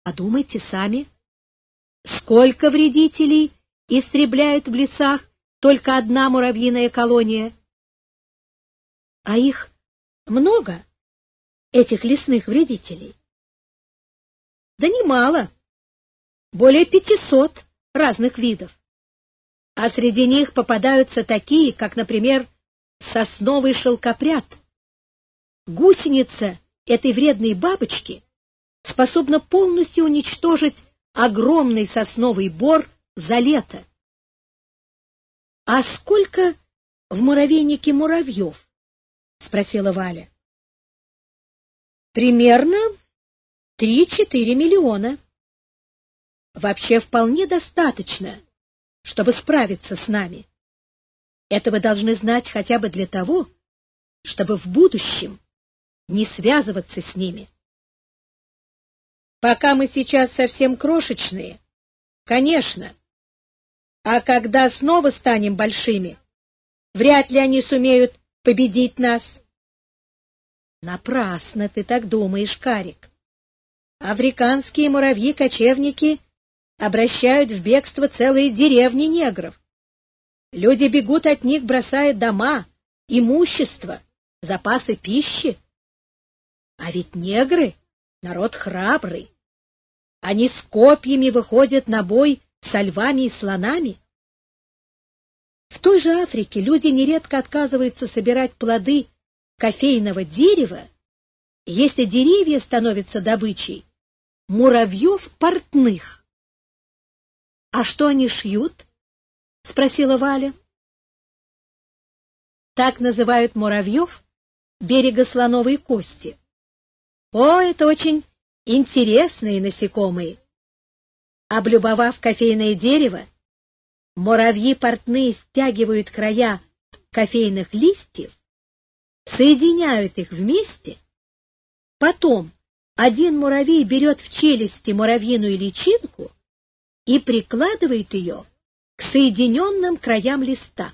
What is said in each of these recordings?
Подумайте сами, сколько вредителей истребляет в лесах только одна муравьиная колония? А их много, этих лесных вредителей? Да немало, более 500 разных видов. А среди них попадаются такие, как, например, сосновый шелкопряд. Гусеница этой вредной бабочки способна полностью уничтожить огромный сосновый бор за лето. — А сколько в муравейнике муравьев? — спросила Валя. — Примерно 3-4 миллиона. Вообще вполне достаточно, чтобы справиться с нами. Это вы должны знать хотя бы для того, чтобы в будущем не связываться с ними. Пока мы сейчас совсем крошечные, конечно. А когда снова станем большими, вряд ли они сумеют победить нас. Напрасно ты так думаешь, Карик. Африканские муравьи-кочевники обращают в бегство целые деревни негров. Люди бегут от них, бросая дома, имущество, запасы пищи. А ведь негры — народ храбрый. Они с копьями выходят на бой со львами и слонами. В той же Африке люди нередко отказываются собирать плоды кофейного дерева, если деревья становятся добычей муравьев-портных. — А что они шьют? — спросила Валя. — Так называют муравьев берега слоновой кости. О, это очень интересные насекомые. Облюбовав кофейное дерево, муравьи-портные стягивают края кофейных листьев, соединяют их вместе, потом один муравей берет в челюсти муравьиную личинку и прикладывает ее к соединенным краям листа.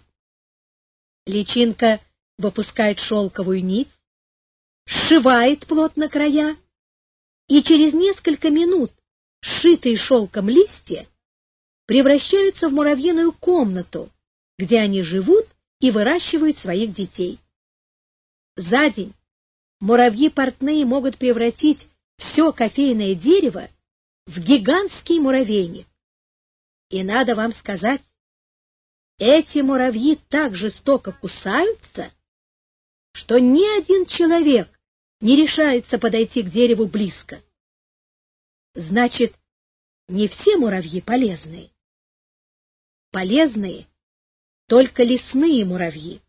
Личинка выпускает шелковую нить, сшивает плотно края, и через несколько минут сшитые шелком листья превращаются в муравьиную комнату, где они живут и выращивают своих детей. За день муравьи-портные могут превратить все кофейное дерево в гигантский муравейник. И надо вам сказать, эти муравьи так жестоко кусаются, что ни один человек не решается подойти к дереву близко. Значит, не все муравьи полезные. Полезные только лесные муравьи.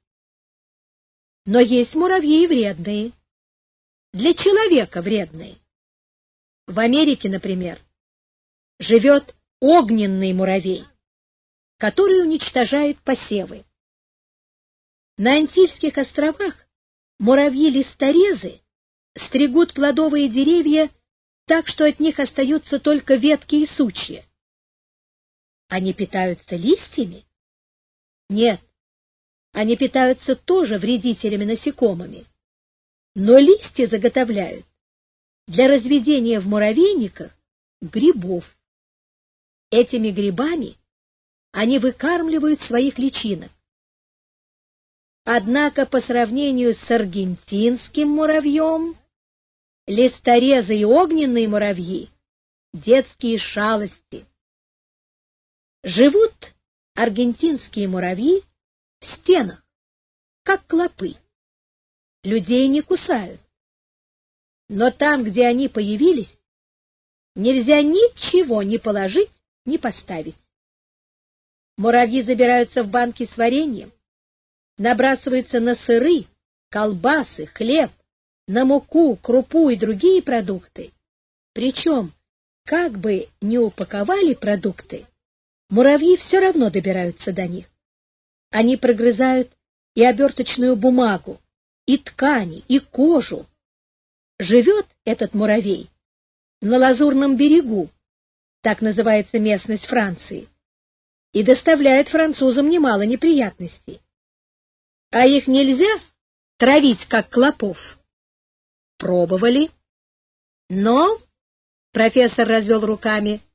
Но есть муравьи и вредные. Для человека вредные. В Америке, например, живет огненный муравей, который уничтожает посевы. На Антильских островах муравьи-листорезы стригут плодовые деревья так, что от них остаются только ветки и сучья. Они питаются листьями? Нет, они питаются тоже вредителями-насекомыми, но листья заготовляют для разведения в муравейниках грибов. Этими грибами они выкармливают своих личинок. Однако по сравнению с аргентинским муравьем, листорезы и огненные муравьи — детские шалости. Живут аргентинские муравьи в стенах, как клопы. Людей не кусают. Но там, где они появились, нельзя ничего ни положить, ни поставить. Муравьи забираются в банки с вареньем, набрасываются на сыры, колбасы, хлеб, на муку, крупу и другие продукты. Причем, как бы ни упаковали продукты, муравьи все равно добираются до них. Они прогрызают и оберточную бумагу, и ткани, и кожу. Живет этот муравей на Лазурном берегу, так называется местность Франции, и доставляет французам немало неприятностей. А их нельзя травить, как клопов? Пробовали, но Профессор развел руками.